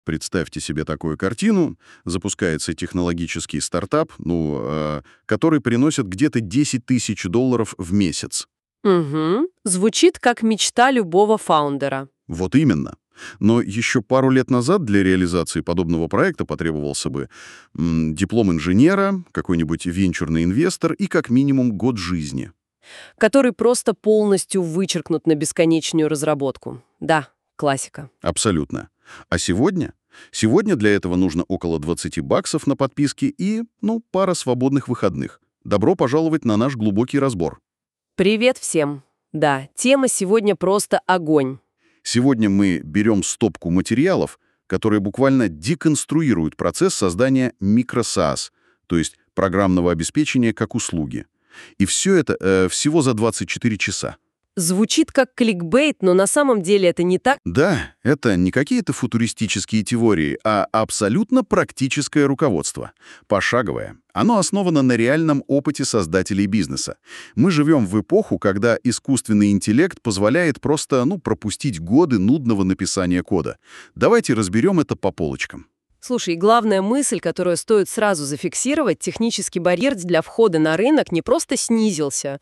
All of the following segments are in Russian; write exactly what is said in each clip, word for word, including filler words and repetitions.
Представьте себе такую картину. Запускается технологический стартап, ну, э, который приносит где-то десять тысяч долларов в месяц. Угу. Звучит как мечта любого фаундера. Вот именно. Но еще пару лет назад для реализации подобного проекта потребовался бы м, диплом инженера, какой-нибудь венчурный инвестор и как минимум год жизни. Который просто полностью вычеркнут на бесконечную разработку. Да, классика. Абсолютно. А сегодня? Сегодня для этого нужно около двадцати баксов на подписке и, ну, пара свободных выходных. Добро пожаловать на наш глубокий разбор. Привет всем. Да, тема сегодня просто огонь. Сегодня мы берем стопку материалов, которые буквально деконструируют процесс создания микро-SaaS, то есть программного обеспечения как услуги. И все это э, всего за двадцать четыре часа. Звучит как кликбейт, но на самом деле это не так. Да, это не какие-то футуристические теории, а абсолютно практическое руководство. Пошаговое. Оно основано на реальном опыте создателей бизнеса. Мы живем в эпоху, когда искусственный интеллект позволяет просто, ну, пропустить годы нудного написания кода. Давайте разберем это по полочкам. Слушай, главная мысль, которую стоит сразу зафиксировать, технический барьер для входа на рынок не просто снизился,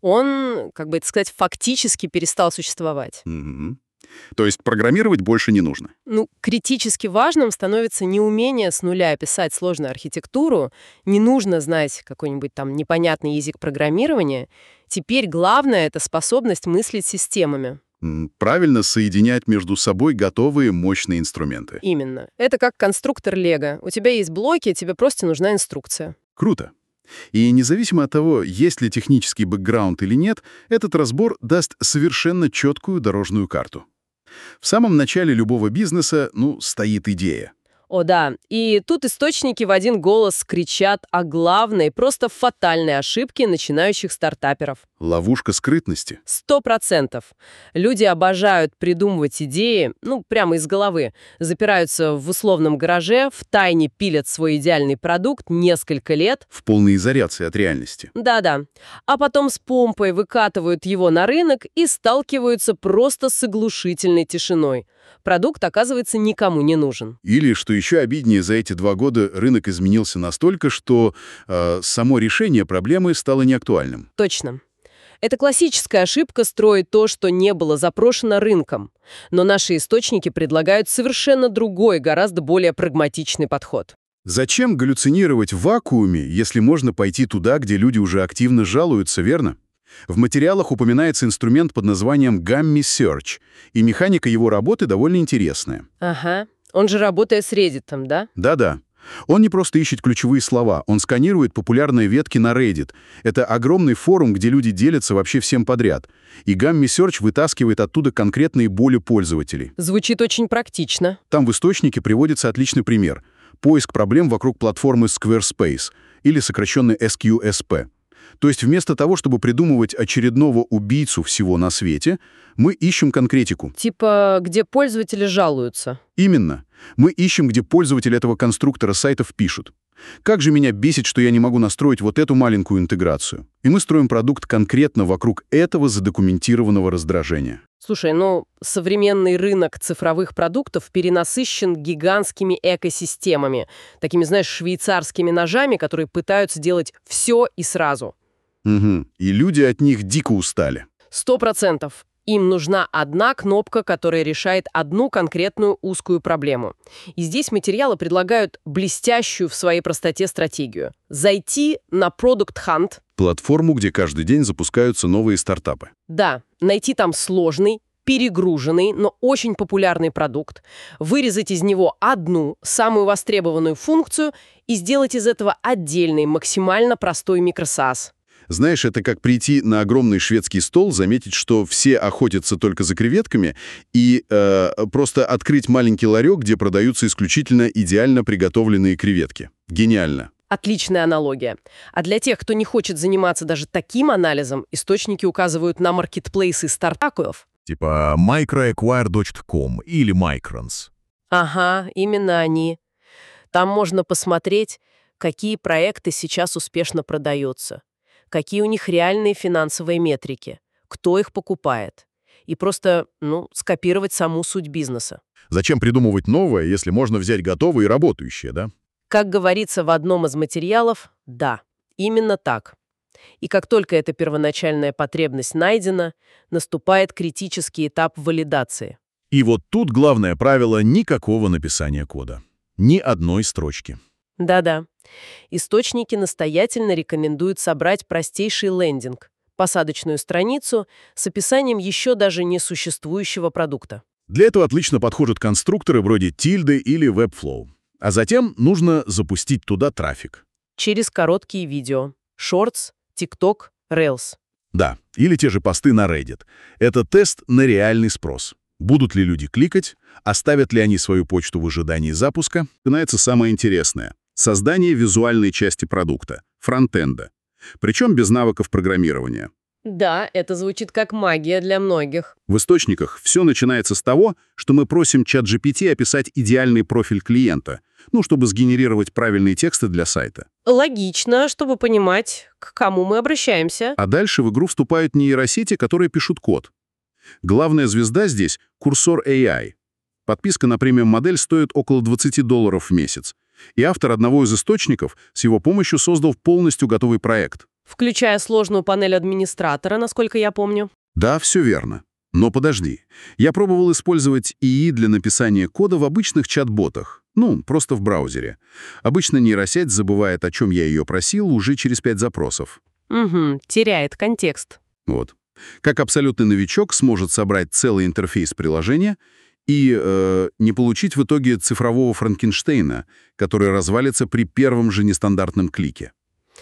он, как бы это сказать, фактически перестал существовать. Мгм. То есть программировать больше не нужно. Ну, критически важным становится не умение с нуля писать сложную архитектуру, не нужно знать какой-нибудь там непонятный язык программирования. Теперь главное — это способность мыслить системами. М, Правильно соединять между собой готовые мощные инструменты. Именно. Это как конструктор Лего. У тебя есть блоки, тебе просто нужна инструкция. Круто. И независимо от того, есть ли технический бэкграунд или нет, этот разбор даст совершенно четкую дорожную карту. В самом начале любого бизнеса, ну, стоит идея. О да, и тут источники в один голос кричат о главной, просто фатальной ошибке начинающих стартаперов. Ловушка скрытности. Сто процентов. Люди обожают придумывать идеи, ну, прямо из головы, запираются в условном гараже, втайне пилят свой идеальный продукт несколько лет. В полной изоляции от реальности. Да-да. А потом с помпой выкатывают его на рынок и сталкиваются просто с оглушительной тишиной. Продукт, оказывается, никому не нужен. Или, что еще обиднее, за эти два года рынок изменился настолько, что э, само решение проблемы стало неактуальным. Точно. Это классическая ошибка строить то, что не было запрошено рынком. Но наши источники предлагают совершенно другой, гораздо более прагматичный подход. Зачем галлюцинировать в вакууме, если можно пойти туда, где люди уже активно жалуются, верно? В материалах упоминается инструмент под названием Gammy Search, и механика его работы довольно интересная. Ага. Он же работает с Reddit, да? Да-да. Он не просто ищет ключевые слова, он сканирует популярные ветки на Reddit. Это огромный форум, где люди делятся вообще всем подряд. И Gammy Search вытаскивает оттуда конкретные боли пользователей. Звучит очень практично. Там в источнике приводится отличный пример. Поиск проблем вокруг платформы Squarespace, или сокращенный эс кью эс пи. То есть вместо того, чтобы придумывать очередного убийцу всего на свете, мы ищем конкретику. Типа, где пользователи жалуются. Именно. Мы ищем, где пользователи этого конструктора сайтов пишут. Как же меня бесит, что я не могу настроить вот эту маленькую интеграцию. И мы строим продукт конкретно вокруг этого задокументированного раздражения. Слушай, ну, современный рынок цифровых продуктов перенасыщен гигантскими экосистемами. Такими, знаешь, швейцарскими ножами, которые пытаются делать все и сразу. Угу. И люди от них дико устали. Сто процентов. Им нужна одна кнопка, которая решает одну конкретную узкую проблему. И здесь материалы предлагают блестящую в своей простоте стратегию. Зайти на Product Hunt. Платформу, где каждый день запускаются новые стартапы. Да, найти там сложный, перегруженный, но очень популярный продукт, вырезать из него одну, самую востребованную функцию и сделать из этого отдельный, максимально простой микро-SaaS. Знаешь, это как прийти на огромный шведский стол, заметить, что все охотятся только за креветками, и э, просто открыть маленький ларек, где продаются исключительно идеально приготовленные креветки. Гениально. Отличная аналогия. А для тех, кто не хочет заниматься даже таким анализом, источники указывают на маркетплейсы стартапов. Типа microacquire точка ком или Microns. Ага, именно они. Там можно посмотреть, какие проекты сейчас успешно продаются, какие у них реальные финансовые метрики, кто их покупает. и просто, ну, скопировать саму суть бизнеса. Зачем придумывать новое, если можно взять готовое и работающее, да? Как говорится в одном из материалов, да, именно так. И как только эта первоначальная потребность найдена, наступает критический этап валидации. И вот тут главное правило — никакого написания кода. Ни одной строчки. Да-да. Источники настоятельно рекомендуют собрать простейший лендинг, посадочную страницу с описанием еще даже не существующего продукта. Для этого отлично подходят конструкторы вроде Tilda или Webflow. А затем нужно запустить туда трафик. Через короткие видео. Shorts, TikTok, Reels. Да, или те же посты на Reddit. Это тест на реальный спрос. Будут ли люди кликать, оставят ли они свою почту в ожидании запуска. Начинается самое интересное — создание визуальной части продукта, фронтенда. Причем без навыков программирования. Да, это звучит как магия для многих. В источниках все начинается с того, что мы просим чат джи пи ти описать идеальный профиль клиента, ну, чтобы сгенерировать правильные тексты для сайта. Логично, чтобы понимать, к кому мы обращаемся. А дальше в игру вступают нейросети, которые пишут код. Главная звезда здесь — Cursor эй ай. Подписка на премиум-модель стоит около двадцати долларов в месяц. И автор одного из источников с его помощью создал полностью готовый проект. Включая сложную панель администратора, насколько я помню. Да, все верно. Но подожди. Я пробовал использовать ИИ для написания кода в обычных чат-ботах. Ну, просто в браузере. Обычно нейросеть забывает, о чем я ее просил, уже через пять запросов. Угу, теряет контекст. Вот. Как абсолютный новичок сможет собрать целый интерфейс приложения и э, не получить в итоге цифрового Франкенштейна, который развалится при первом же нестандартном клике.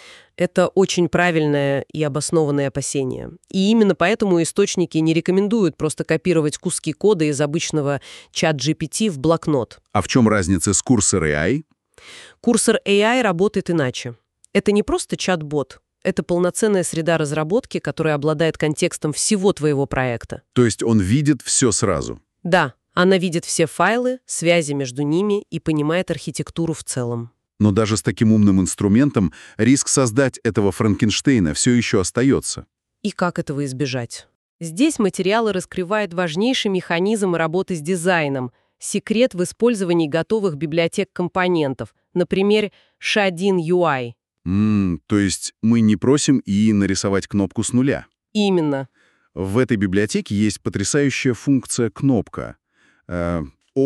Это очень правильное и обоснованное опасение. И именно поэтому источники не рекомендуют просто копировать куски кода из обычного чат джи пи ти в блокнот. А в чем разница с Cursor эй ай? Cursor эй ай работает иначе. Это не просто чат-бот. Это полноценная среда разработки, которая обладает контекстом всего твоего проекта. То есть он видит все сразу? Да, она видит все файлы, связи между ними и понимает архитектуру в целом. Но даже с таким умным инструментом риск создать этого Франкенштейна все еще остается. И как этого избежать? Здесь материалы раскрывают важнейший механизм работы с дизайном, секрет в использовании готовых библиотек компонентов, например, ши один ю ай. М, то есть мы не просим ИИ нарисовать кнопку с нуля. Именно. В этой библиотеке есть потрясающая функция кнопка э,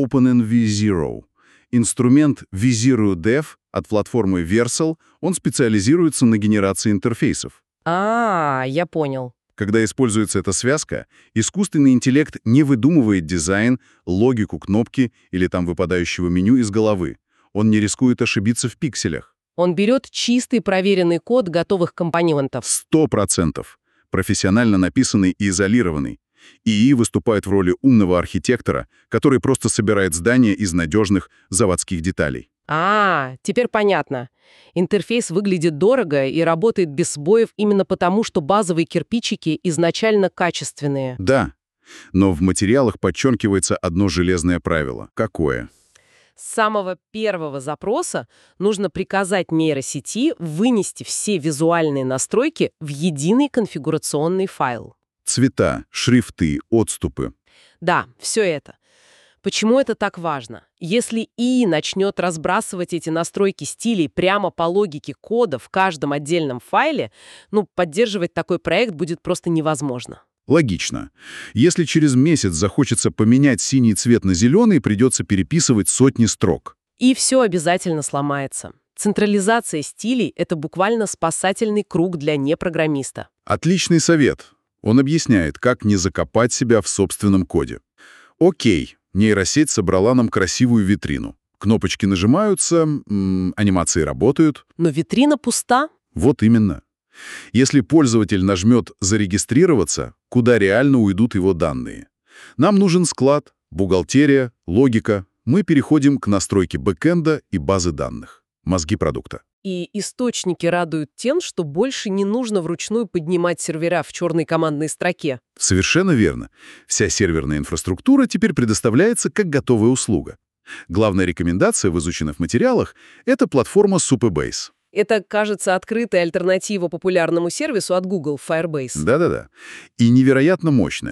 OpenNV0. Инструмент VisiRedev от платформы Versal, он специализируется на генерации интерфейсов. А, я понял. Когда используется эта связка, искусственный интеллект не выдумывает дизайн, логику кнопки или там выпадающего меню из головы. Он не рискует ошибиться в пикселях. Он берет чистый проверенный код готовых компонентов. Сто процентов. Профессионально написанный и изолированный. ИИ выступает в роли умного архитектора, который просто собирает здание из надежных заводских деталей. А, теперь понятно. Интерфейс выглядит дорого и работает без сбоев именно потому, что базовые кирпичики изначально качественные. Да, но в материалах подчеркивается одно железное правило. Какое? С самого первого запроса нужно приказать нейросети вынести все визуальные настройки в единый конфигурационный файл. Цвета, шрифты, отступы. Да, все это. Почему это так важно? Если ИИ начнет разбрасывать эти настройки стилей прямо по логике кода в каждом отдельном файле, ну, поддерживать такой проект будет просто невозможно. Логично. Если через месяц захочется поменять синий цвет на зеленый, придется переписывать сотни строк. И все обязательно сломается. Централизация стилей — это буквально спасательный круг для непрограммиста. Отличный совет. Он объясняет, как не закопать себя в собственном коде. Окей, нейросеть собрала нам красивую витрину. Кнопочки нажимаются, м, анимации работают. Но витрина пуста. Вот именно. Если пользователь нажмет «Зарегистрироваться», куда реально уйдут его данные? Нам нужен склад, бухгалтерия, логика. Мы переходим к настройке бэкэнда и базы данных. Мозги продукта. И источники радуют тем, что больше не нужно вручную поднимать сервера в черной командной строке. Совершенно верно. Вся серверная инфраструктура теперь предоставляется как готовая услуга. Главная рекомендация в изученных материалах — это платформа Supabase. Это, кажется, открытая альтернатива популярному сервису от Google Firebase. Да-да-да. И невероятно мощная.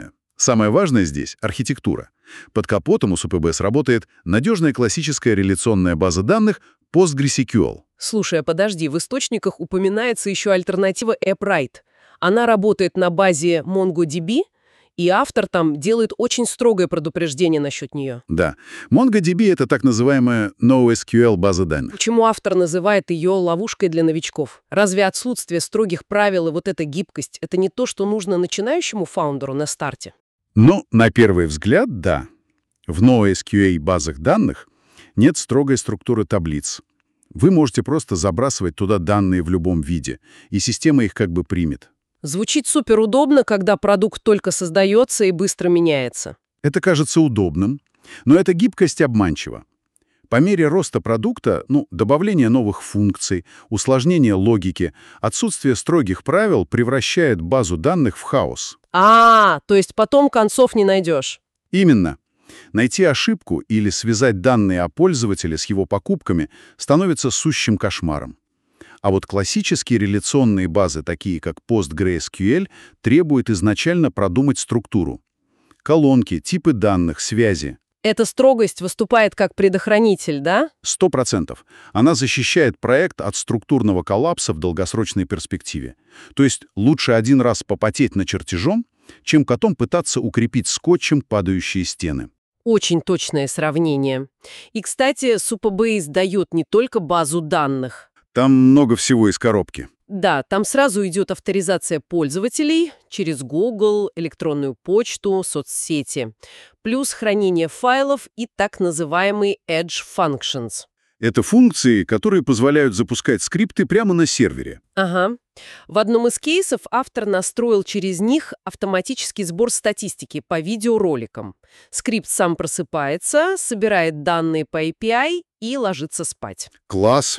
Самое важное здесь — архитектура. Под капотом у СУПБ сработает надежная классическая реляционная база данных PostgreSQL. Слушай, а подожди, в источниках упоминается еще альтернатива AppWrite. Она работает на базе MongoDB, и автор там делает очень строгое предупреждение насчет нее. Да, MongoDB — это так называемая NoSQL база данных. Почему автор называет ее ловушкой для новичков? Разве отсутствие строгих правил и вот эта гибкость — это не то, что нужно начинающему фаундеру на старте? Ну, на первый взгляд, да. В NoSQL базах данных нет строгой структуры таблиц. Вы можете просто забрасывать туда данные в любом виде, и система их как бы примет. Звучит суперудобно, когда продукт только создается и быстро меняется. Это кажется удобным, но эта гибкость обманчива. По мере роста продукта, ну, добавление новых функций, усложнение логики, отсутствие строгих правил превращает базу данных в хаос. А, то есть потом концов не найдешь. Именно. Найти ошибку или связать данные о пользователе с его покупками становится сущим кошмаром. А вот классические реляционные базы, такие как PostgreSQL, требуют изначально продумать структуру. Колонки, типы данных, связи. Эта строгость выступает как предохранитель, да? Сто процентов. Она защищает проект от структурного коллапса в долгосрочной перспективе. То есть лучше один раз попотеть над чертежом, чем потом пытаться укрепить скотчем падающие стены. Очень точное сравнение. И, кстати, Supabase дает не только базу данных. Там много всего из коробки. Да, там сразу идет авторизация пользователей через Google, электронную почту, соцсети, плюс хранение файлов и так называемый Edge Functions. Это функции, которые позволяют запускать скрипты прямо на сервере. Ага. В одном из кейсов автор настроил через них автоматический сбор статистики по видеороликам. Скрипт сам просыпается, собирает данные по эй пи ай и ложится спать. Класс!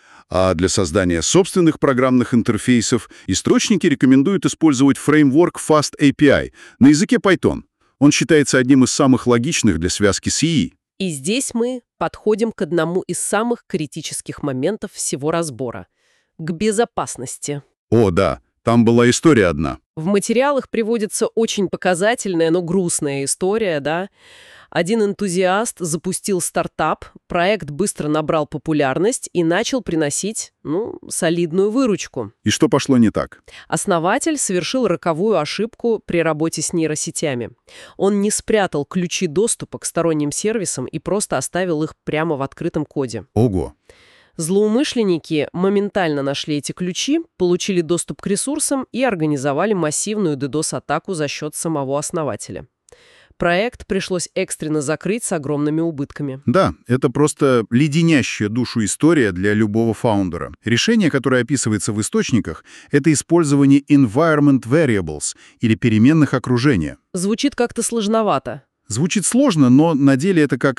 А для создания собственных программных интерфейсов источники рекомендуют использовать фреймворк FastAPI на языке Python. Он считается одним из самых логичных для связки с ИИ. И здесь мы подходим к одному из самых критических моментов всего разбора — к безопасности. О, да, там была история одна. В материалах приводится очень показательная, но грустная история, да. Один энтузиаст запустил стартап, проект быстро набрал популярность и начал приносить, ну, солидную выручку. И что пошло не так? Основатель совершил роковую ошибку при работе с нейросетями. Он не спрятал ключи доступа к сторонним сервисам и просто оставил их прямо в открытом коде. Ого! Злоумышленники моментально нашли эти ключи, получили доступ к ресурсам и организовали массивную ддос-атаку за счет самого основателя. Проект пришлось экстренно закрыть с огромными убытками. Да, это просто леденящая душу история для любого фаундера. Решение, которое описывается в источниках, это использование environment variables или переменных окружения. Звучит как-то сложновато. Звучит сложно, но на деле это как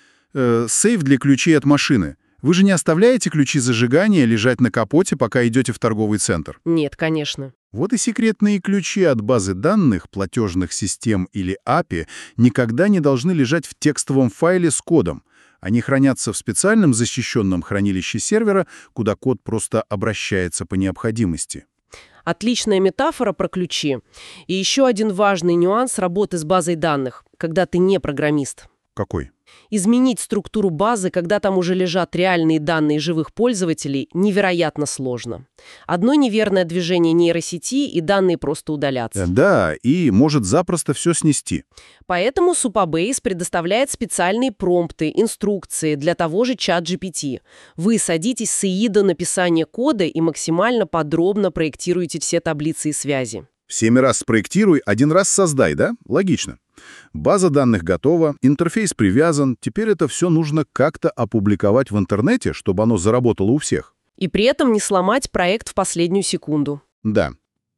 э, сейф для ключей от машины. Вы же не оставляете ключи зажигания лежать на капоте, пока идете в торговый центр? Нет, конечно. Вот и секретные ключи от базы данных, платежных систем или эй пи ай никогда не должны лежать в текстовом файле с кодом. Они хранятся в специальном защищенном хранилище сервера, куда код просто обращается по необходимости. Отличная метафора про ключи. И еще один важный нюанс работы с базой данных, когда ты не программист. Какой? Изменить структуру базы, когда там уже лежат реальные данные живых пользователей, невероятно сложно. Одно неверное движение нейросети, и данные просто удалятся. Да, и может запросто все снести. Поэтому Supabase предоставляет специальные промпты, инструкции для того же чат джи пи ти. Вы садитесь с ИИ до написания кода и максимально подробно проектируете все таблицы и связи. Семь раз спроектируй, один раз создай, да? Логично. База данных готова, интерфейс привязан, теперь это все нужно как-то опубликовать в интернете, чтобы оно заработало у всех. И при этом не сломать проект в последнюю секунду. Да.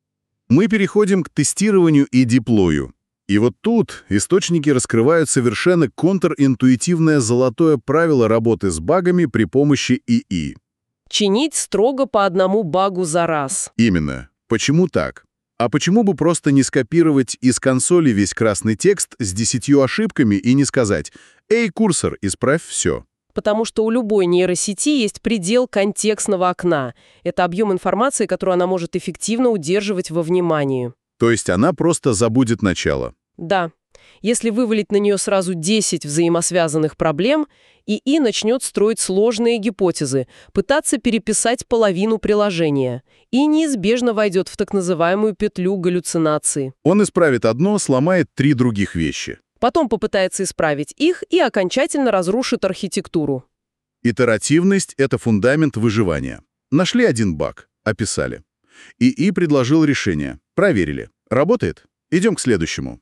Мы переходим к тестированию и деплою. И вот тут источники раскрывают совершенно контринтуитивное золотое правило работы с багами при помощи ИИ. Чинить строго по одному багу за раз. Именно. Почему так? А почему бы просто не скопировать из консоли весь красный текст с десятью ошибками и не сказать «Эй, курсор, исправь все». Потому что у любой нейросети есть предел контекстного окна. Это объем информации, которую она может эффективно удерживать во внимании. То есть она просто забудет начало. Да. Если вывалить на нее сразу десять взаимосвязанных проблем, ИИ начнет строить сложные гипотезы, пытаться переписать половину приложения и неизбежно войдет в так называемую петлю галлюцинации. Он исправит одно, сломает три других вещи. Потом попытается исправить их и окончательно разрушит архитектуру. Итеративность — это фундамент выживания. Нашли один баг, описали. ИИ предложил решение. Проверили. Работает? Идем к следующему.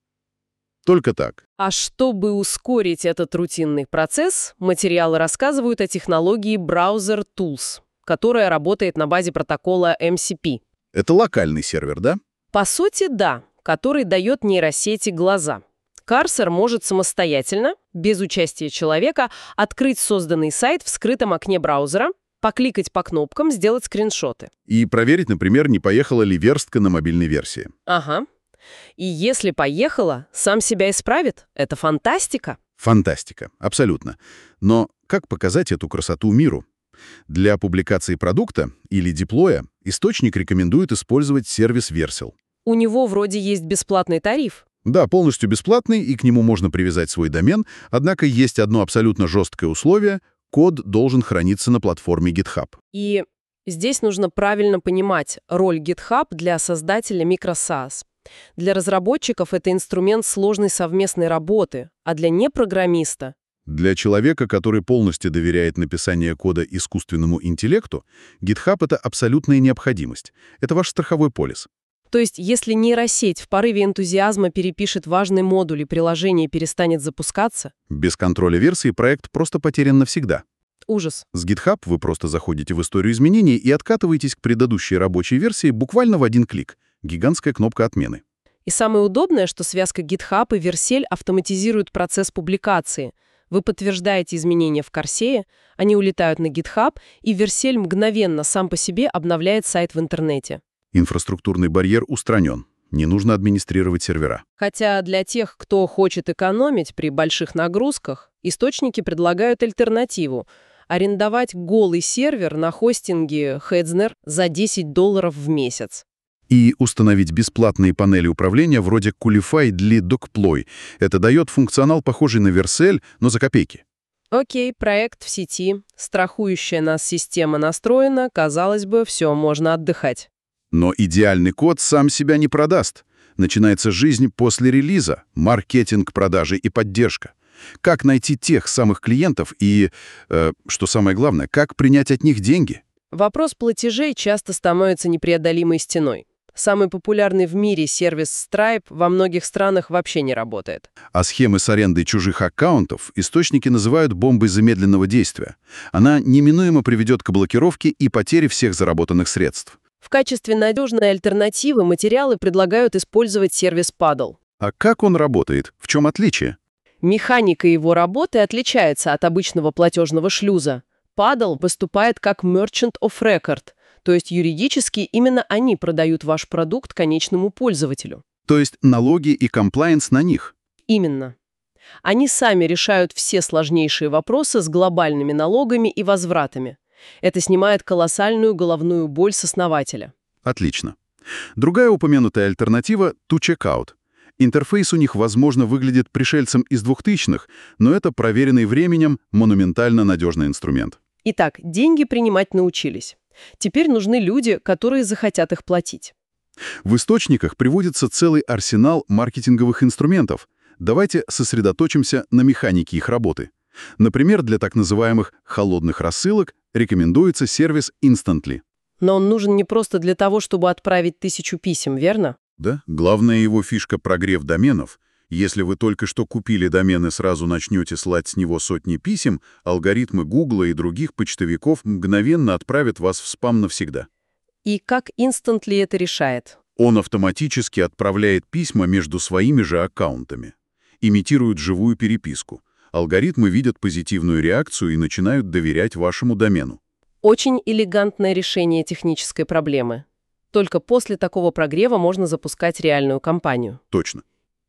Только так. А чтобы ускорить этот рутинный процесс, материалы рассказывают о технологии Browser Tools, которая работает на базе протокола эм си пи. Это локальный сервер, да? По сути, да, который дает нейросети глаза. Карсер может самостоятельно, без участия человека, открыть созданный сайт в скрытом окне браузера, покликать по кнопкам, сделать скриншоты. И проверить, например, не поехала ли верстка на мобильной версии. Ага. И если поехала, сам себя исправит. Это фантастика. Фантастика, абсолютно. Но как показать эту красоту миру? Для публикации продукта или деплоя источник рекомендует использовать сервис Vercel. У него вроде есть бесплатный тариф. Да, полностью бесплатный, и к нему можно привязать свой домен, однако есть одно абсолютно жесткое условие — код должен храниться на платформе GitHub. И здесь нужно правильно понимать роль GitHub для создателя микросаас. Для разработчиков это инструмент сложной совместной работы, а для непрограммиста Для человека, который полностью доверяет написание кода искусственному интеллекту, GitHub — это абсолютная необходимость. Это ваш страховой полис. То есть, если нейросеть в порыве энтузиазма перепишет важный модуль и приложение перестанет запускаться? Без контроля версии проект просто потерян навсегда. Ужас. С GitHub вы просто заходите в историю изменений и откатываетесь к предыдущей рабочей версии буквально в один клик. Гигантская кнопка отмены. И самое удобное, что связка GitHub и Vercel автоматизирует процесс публикации. Вы подтверждаете изменения в Корсее, они улетают на GitHub, и Vercel мгновенно сам по себе обновляет сайт в интернете. Инфраструктурный барьер устранен. Не нужно администрировать сервера. Хотя для тех, кто хочет экономить при больших нагрузках, источники предлагают альтернативу – арендовать голый сервер на хостинге Hetzner за десять долларов в месяц. И установить бесплатные панели управления вроде Coolify для Dogploy. Это дает функционал, похожий на Vercel, но за копейки. Окей, проект в сети, страхующая нас система настроена, казалось бы, все, можно отдыхать. Но идеальный код сам себя не продаст. Начинается жизнь после релиза, маркетинг, продажи и поддержка. Как найти тех самых клиентов и, э, что самое главное, как принять от них деньги? Вопрос платежей часто становится непреодолимой стеной. Самый популярный в мире сервис Stripe во многих странах вообще не работает. А схемы с арендой чужих аккаунтов источники называют бомбой замедленного действия. Она неминуемо приведет к блокировке и потере всех заработанных средств. В качестве надежной альтернативы материалы предлагают использовать сервис Paddle. А как он работает? В чем отличие? Механика его работы отличается от обычного платежного шлюза. Paddle выступает как Merchant of Record, то есть юридически именно они продают ваш продукт конечному пользователю. То есть налоги и комплаенс на них? Именно. Они сами решают все сложнейшие вопросы с глобальными налогами и возвратами. Это снимает колоссальную головную боль с основателя. Отлично. Другая упомянутая альтернатива — To Checkout. Интерфейс у них, возможно, выглядит пришельцем из двухтысячных, но это проверенный временем монументально надежный инструмент. Итак, деньги принимать научились. Теперь нужны люди, которые захотят их платить. В источниках приводится целый арсенал маркетинговых инструментов. Давайте сосредоточимся на механике их работы. Например, для так называемых «холодных рассылок» рекомендуется сервис Instantly. Но он нужен не просто для того, чтобы отправить тысячу писем, верно? Да, главная его фишка — прогрев доменов. Если вы только что купили домен и сразу начнете слать с него сотни писем, алгоритмы Гугла и других почтовиков мгновенно отправят вас в спам навсегда. И как Instantly это решает? Он автоматически отправляет письма между своими же аккаунтами. Имитирует живую переписку. Алгоритмы видят позитивную реакцию и начинают доверять вашему домену. Очень элегантное решение технической проблемы. Только после такого прогрева можно запускать реальную кампанию. Точно.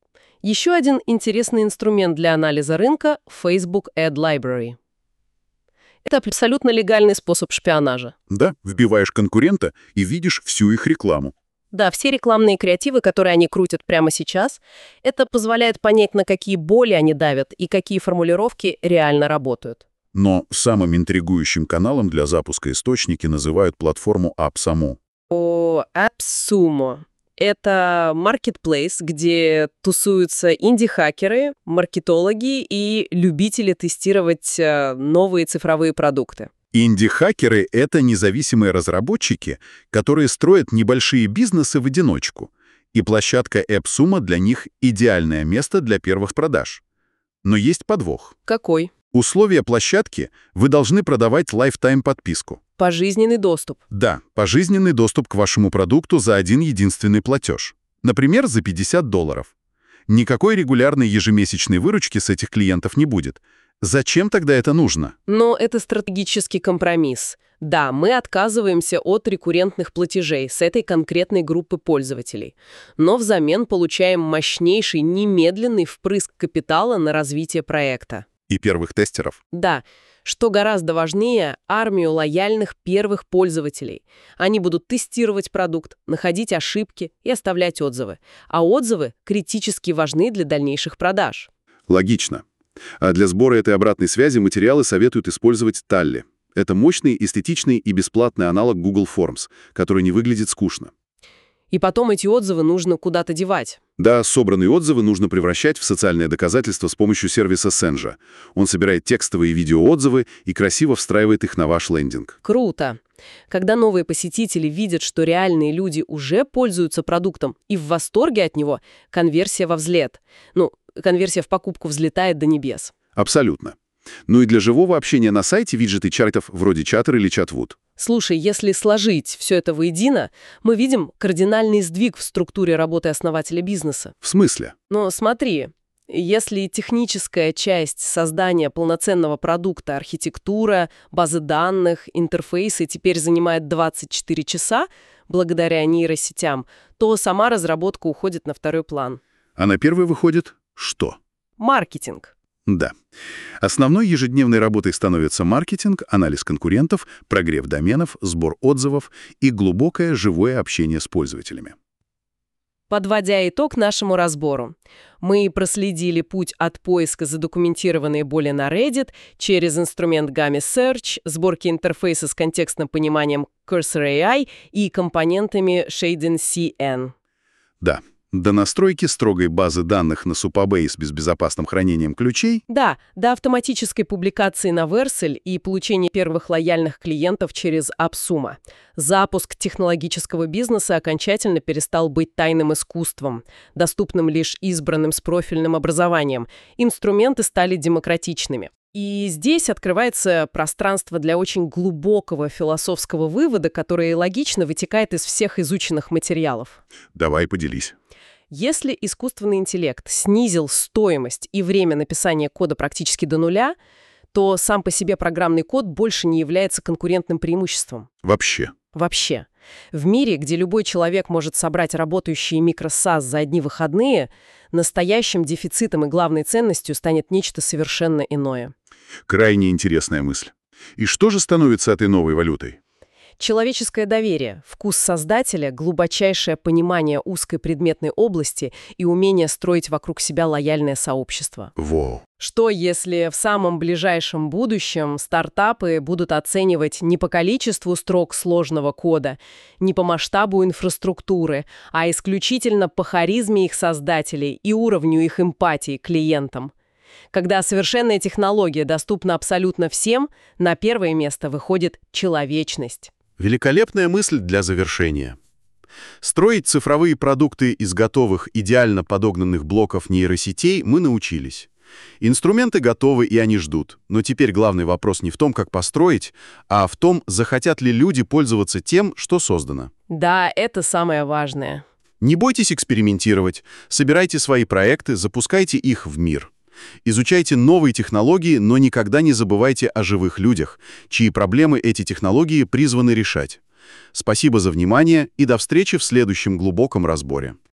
Еще один интересный инструмент для анализа рынка – Facebook Ad Library. Это абсолютно легальный способ шпионажа. Да, вбиваешь конкурента и видишь всю их рекламу. Да, все рекламные креативы, которые они крутят прямо сейчас, это позволяет понять, на какие боли они давят и какие формулировки реально работают. Но самым интригующим каналом для запуска источники называют платформу AppSumo. О, AppSumo. Это marketplace, где тусуются инди-хакеры, маркетологи и любители тестировать э, новые цифровые продукты. Инди-хакеры — это независимые разработчики, которые строят небольшие бизнесы в одиночку. И площадка AppSumo для них — идеальное место для первых продаж. Но есть подвох. Какой? Условия площадки — вы должны продавать лайфтайм-подписку. Пожизненный доступ. Да, пожизненный доступ к вашему продукту за один единственный платеж. Например, за пятьдесят долларов. Никакой регулярной ежемесячной выручки с этих клиентов не будет. Зачем тогда это нужно? Но это стратегический компромисс. Да, мы отказываемся от рекуррентных платежей с этой конкретной группы пользователей, но взамен получаем мощнейший немедленный впрыск капитала на развитие проекта. И первых тестеров. Да, что гораздо важнее, армию лояльных первых пользователей. Они будут тестировать продукт, находить ошибки и оставлять отзывы. А отзывы критически важны для дальнейших продаж. Логично. А для сбора этой обратной связи материалы советуют использовать Tally. Это мощный, эстетичный и бесплатный аналог Google Forms, который не выглядит скучно. И потом эти отзывы нужно куда-то девать. Да, собранные отзывы нужно превращать в социальное доказательство с помощью сервиса Senja. Он собирает текстовые и видеоотзывы и красиво встраивает их на ваш лендинг. Круто. Когда новые посетители видят, что реальные люди уже пользуются продуктом и в восторге от него, конверсия во взлет. Ну, конверсия в покупку взлетает до небес. Абсолютно. Ну и для живого общения на сайте виджеты чатов вроде Chatter или Chatwood. Слушай, если сложить все это воедино, мы видим кардинальный сдвиг в структуре работы основателя бизнеса. В смысле? Но смотри, если техническая часть создания полноценного продукта, архитектура, базы данных, интерфейсы теперь занимает двадцать четыре часа, благодаря нейросетям, то сама разработка уходит на второй план. А на первый выходит что? Маркетинг. Да. Основной ежедневной работой становится маркетинг, анализ конкурентов, прогрев доменов, сбор отзывов и глубокое живое общение с пользователями. Подводя итог нашему разбору, мы проследили путь от поиска задокументированной боли на Reddit через инструмент Gummy Search, сборки интерфейса с контекстным пониманием Cursor эй ай и компонентами Shading си эн. Да. До настройки строгой базы данных на Supabase с безопасным хранением ключей. Да, до автоматической публикации на Vercel и получения первых лояльных клиентов через AppSumo. Запуск технологического бизнеса окончательно перестал быть тайным искусством, доступным лишь избранным с профильным образованием. Инструменты стали демократичными. И здесь открывается пространство для очень глубокого философского вывода, который логично вытекает из всех изученных материалов. Давай поделись. Если искусственный интеллект снизил стоимость и время написания кода практически до нуля, то сам по себе программный код больше не является конкурентным преимуществом. Вообще. Вообще. В мире, где любой человек может собрать работающие микро-сас за одни выходные, настоящим дефицитом и главной ценностью станет нечто совершенно иное. Крайне интересная мысль. И что же становится этой новой валютой? Человеческое доверие, вкус создателя, глубочайшее понимание узкой предметной области и умение строить вокруг себя лояльное сообщество. Воу. Что, если в самом ближайшем будущем стартапы будут оценивать не по количеству строк сложного кода, не по масштабу инфраструктуры, а исключительно по харизме их создателей и уровню их эмпатии к клиентам? Когда совершенная технология доступна абсолютно всем, на первое место выходит человечность. Великолепная мысль для завершения. Строить цифровые продукты из готовых, идеально подогнанных блоков нейросетей мы научились. Инструменты готовы, и они ждут. Но теперь главный вопрос не в том, как построить, а в том, захотят ли люди пользоваться тем, что создано. Да, это самое важное. Не бойтесь экспериментировать. Собирайте свои проекты, запускайте их в мир. Изучайте новые технологии, но никогда не забывайте о живых людях, чьи проблемы эти технологии призваны решать. Спасибо за внимание и до встречи в следующем глубоком разборе.